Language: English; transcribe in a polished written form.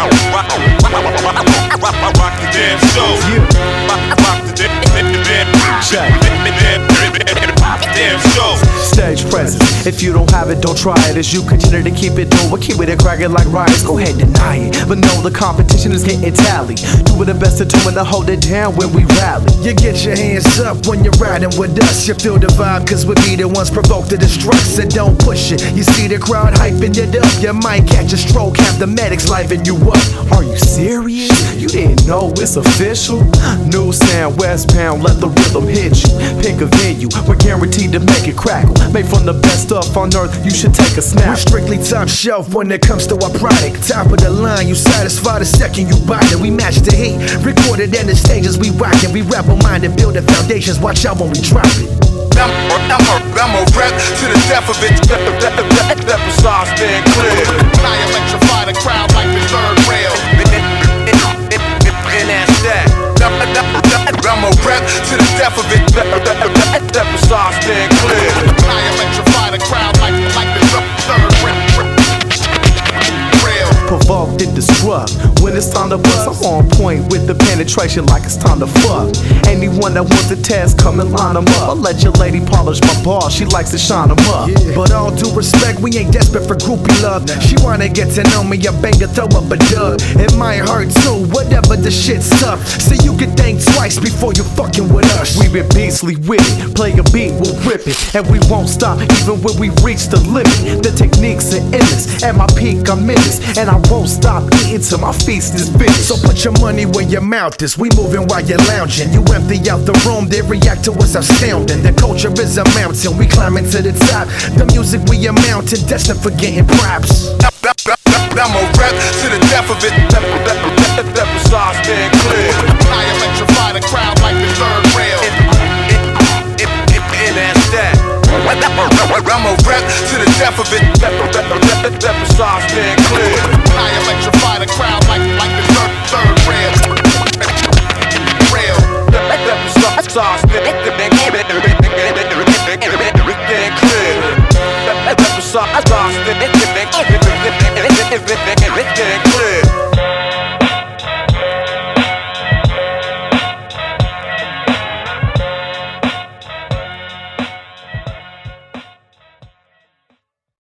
Rock the damn show. Rock the damn show. Stage presence. If you don't have it, don't try it. As you continue to keep it doing, keep it and crack it like riots. Go ahead, deny it. But know the competition is getting tally. Do it the best determined to hold it down when we rally. You get your hands up when you're riding with us. You feel the vibe, cause we be the ones provoked to destruct. So don't push it. You see the crowd hyping it up. You might catch a stroke, have the medics liven you up. Are you serious? You didn't know it's official? New sound, westbound, let the rhythm hit you. Pick a venue, we're guaranteed to make it crackle. Made from the best stuff on earth, you should take a snap. We're strictly top shelf when it comes to our product. Top of the line, you satisfy the second you buy it. We match the heat, recorded in the stages we rockin'. We rebel-minded, build the foundations, watch out when we drop it. I'm a rep to the death of it. Pepper sauce stand clear. I electrify the crowd like the third rail. And that's that. I'm a rep to the death of it. Pepper sauce stand clear. I electrify the crowd like the third rail. Provoked and destruct. When it's time to bust, I'm on point with the penetration like it's time to fuck. Anyone that wants to test, come and line them up. I'll let your lady polish my ball, she likes to shine them up. Yeah. But all due respect, we ain't desperate for groupie love. She wanna get to know me, I bang her, throw up a dub. It might hurt too, whatever the shit's tough. So you can think twice before you fucking with us. We been beastly with it, play a beat, we'll rip it. And we won't stop even when we reach the limit. The techniques are endless, at my peak I'm in this. And I won't stop eating till my feast is finished. So put your money where your mouth is. We moving while you're lounging. You empty out the room, they react to us astounding. The culture is a mountain, we climbing to the top. The music we a mountain, destined for getting props. I'm a rep to the death of it. Pepper sauce stand clear. I electrify the crowd like the third rail. And that's that. I'm a rep to the death of it. Pepper sauce stand clear. I electrify the crowd like the third rail. Pepper sauce stand clear. Pepper sauce stand clear.